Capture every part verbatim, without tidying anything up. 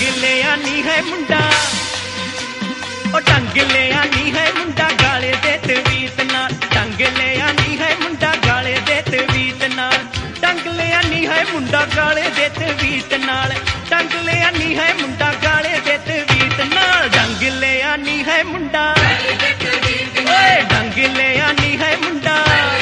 ढंग लिया नी है मुंडा ओ ढंग लिया नी है मुंडा गाले दे तवीत नाल ढंग लिया नी है मुंडा गाले दे तवीत नाल ढंग लिया नी है मुंडा गाले दे तवीत नाल ढंग लिया नी है मुंडा गाले दे तवीत नाल ढंग लिया नी है मुंडा ओए ढंग लिया नी है मुंडा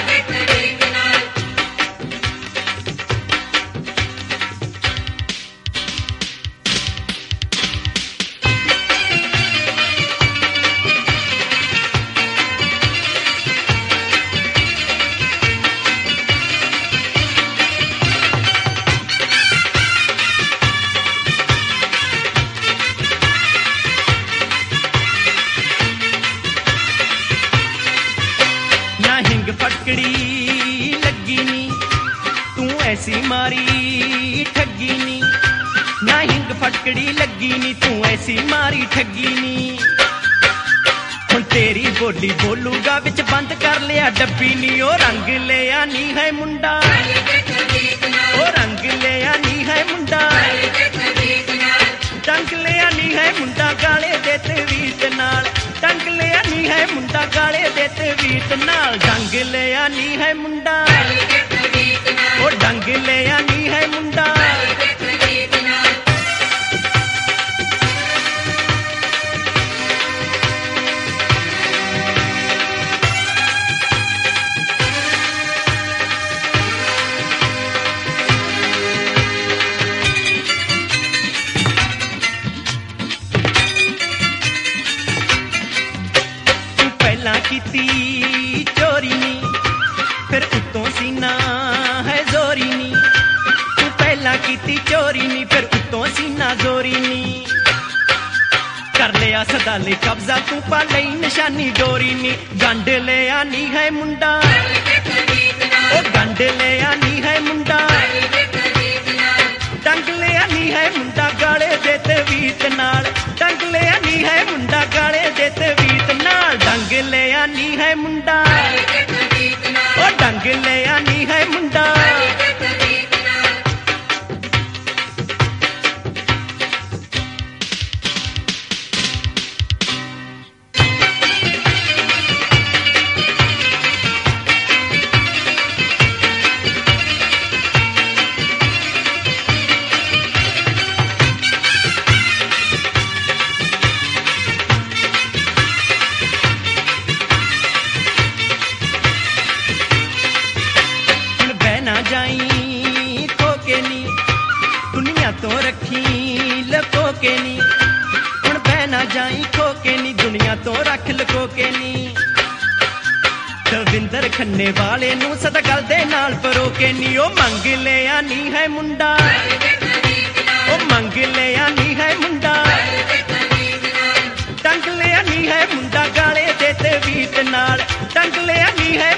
फटकड़ी लगी नी तू ऐसी मारी ठगी नी ना हिंग फटकड़ी लगी नी तू ऐसी मारी ठगी नी हुण तेरी बोली बोलूगा विच बंद कर लिया डब्बी नी ओ रंग लिया नी है मुंडा ओ रंग लिया नी है मुंडा ढंग लिया नी है मुंडा गाले दे तवीत नाल ढंग लिया नी है मुंडा गाले दे तवीत नाल ढंग लिया नी है मुंडा ओ ढंग लिया नी है मुंडा कीती चोरी नी फिर उत्तों सीना है जोरी नी तू पहला कीती चोरी नी फिर उत्तों सीना जोरी नी कर लिया सदाले कब्जा तू पा लई निशानी डोरी नी गंड लिया नी है मुंडा ओ गंड लिया नी है मुंडा ढंग लिया नी है मुंडा गाले दे तवीत नाल ढंग लिया नी है मुंडा गाले दे तवीत नाल ढंग लिया नी है मुंडा ओ ढंग लिया नी है मुंडा जाई खोके नी दुनिया तो रखी लको के नी हुण बहना जाई खोके नी दुनिया तो रख लको के नी दविंदर खन्ने वाले नू सदा गल दे नाल परोके नी ओ मंग लिया नी है मुंडा ओ मंग लिया नी है मुंडा ढंग लिया नी है मुंडा गाले दे तवीत नाल ढंग लिया नी है